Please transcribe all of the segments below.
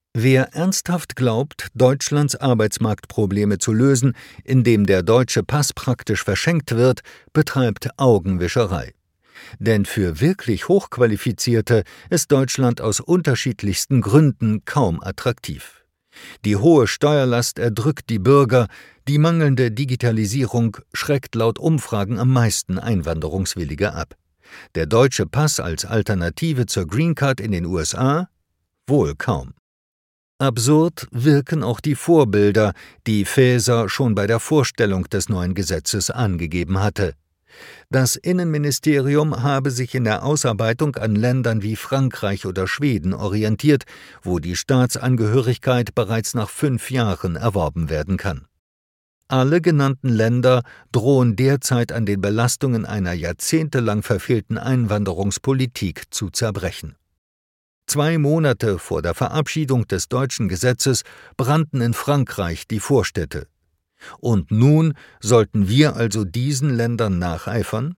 Wer ernsthaft glaubt, Deutschlands Arbeitsmarktprobleme zu lösen, indem der deutsche Pass praktisch verschenkt wird, betreibt Augenwischerei. Denn für wirklich Hochqualifizierte ist Deutschland aus unterschiedlichsten Gründen kaum attraktiv. Die hohe Steuerlast erdrückt die Bürger, die mangelnde Digitalisierung schreckt laut Umfragen am meisten Einwanderungswillige ab. Der deutsche Pass als Alternative zur Green Card in den USA? Wohl kaum. Absurd wirken auch die Vorbilder, die Faeser schon bei der Vorstellung des neuen Gesetzes angegeben hatte. Das Innenministerium habe sich in der Ausarbeitung an Ländern wie Frankreich oder Schweden orientiert, wo die Staatsangehörigkeit bereits nach 5 Jahren erworben werden kann. Alle genannten Länder drohen derzeit an den Belastungen einer jahrzehntelang verfehlten Einwanderungspolitik zu zerbrechen. 2 Monate vor der Verabschiedung des deutschen Gesetzes brannten in Frankreich die Vorstädte. Und nun sollten wir also diesen Ländern nacheifern?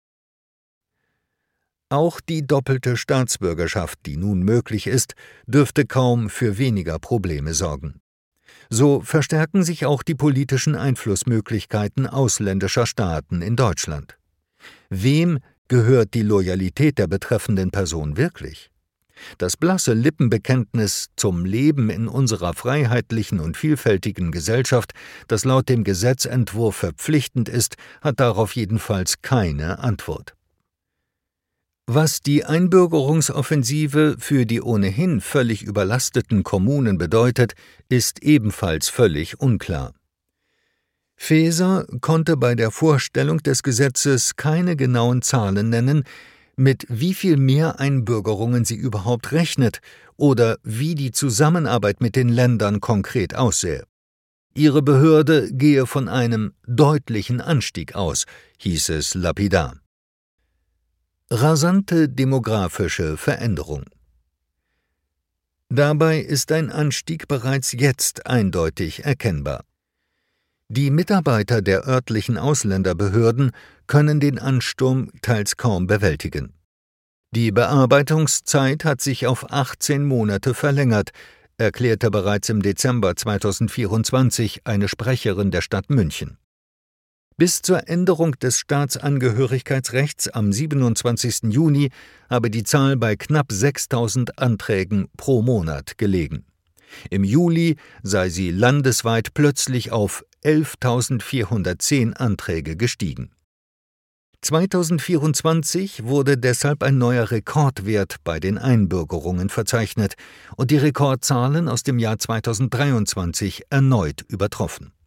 Auch die doppelte Staatsbürgerschaft, die nun möglich ist, dürfte kaum für weniger Probleme sorgen. So verstärken sich auch die politischen Einflussmöglichkeiten ausländischer Staaten in Deutschland. Wem gehört die Loyalität der betreffenden Person wirklich? Das blasse Lippenbekenntnis zum Leben in unserer freiheitlichen und vielfältigen Gesellschaft, das laut dem Gesetzentwurf verpflichtend ist, hat darauf jedenfalls keine Antwort. Was die Einbürgerungsoffensive für die ohnehin völlig überlasteten Kommunen bedeutet, ist ebenfalls völlig unklar. Faeser konnte bei der Vorstellung des Gesetzes keine genauen Zahlen nennen, mit wie viel mehr Einbürgerungen sie überhaupt rechnet oder wie die Zusammenarbeit mit den Ländern konkret aussähe. Ihre Behörde gehe von einem deutlichen Anstieg aus, hieß es lapidar. Rasante demografische Veränderung. Dabei ist ein Anstieg bereits jetzt eindeutig erkennbar. Die Mitarbeiter der örtlichen Ausländerbehörden können den Ansturm teils kaum bewältigen. Die Bearbeitungszeit hat sich auf 18 Monate verlängert, erklärte bereits im Dezember 2024 eine Sprecherin der Stadt München. Bis zur Änderung des Staatsangehörigkeitsrechts am 27. Juni habe die Zahl bei knapp 6.000 Anträgen pro Monat gelegen. Im Juli sei sie landesweit plötzlich auf 11.410 Anträge gestiegen. 2024 wurde deshalb ein neuer Rekordwert bei den Einbürgerungen verzeichnet und die Rekordzahlen aus dem Jahr 2023 erneut übertroffen.